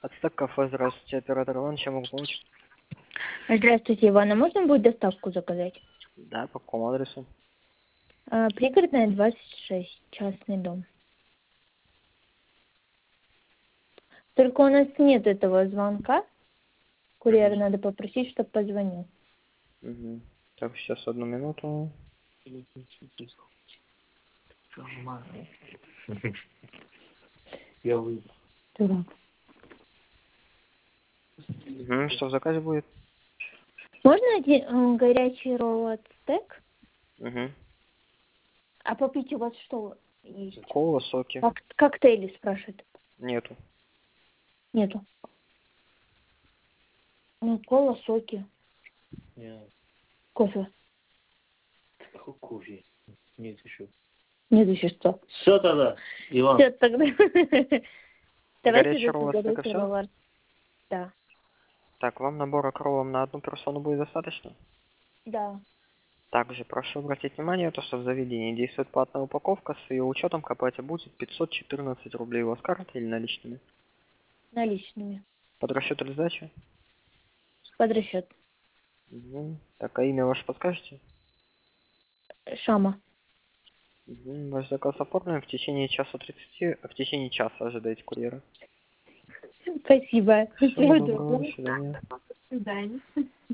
Отстак кафе, здравствуйте, оператор Иван, чем могу помочь? Здравствуйте, Ивана. Можно будет доставку заказать? Да, по какому адресу? Пригородная, 26, частный дом. Только у нас нет этого звонка. Курьера надо попросить, чтобы позвонил. Угу. Так, сейчас одну минуту. Я выйду. Дурак. Угу. Что в заказе будет? Можно горячий ролл от стек? Угу. А попить у вас что есть? Кола, соки? Коктейли, спрашивает. Нету. Нету. Ну, кола, соки. Нет. Кофе. Какой кофе? Нет еще. Нет еще что. Все тогда, Иван. Все тогда. Давайте Горячий ролл от стека, горячий все? ролл. Да. Так, вам набора кроллом на одну персону будет достаточно? Да. Также прошу обратить внимание, то, что в заведении действует платная упаковка, с ее учетом к оплате будет 514 рублей. У вас картой или наличными? Наличными. Под расчет или сдачу? Под расчет. Угу. Так, а имя ваше подскажете? Шама. Угу. Ваш заказ оформлен в течение часа 30, в течение часа ожидайте курьера. Спасибо. Всего Всего доброго, доброго. до свидания. До свидания.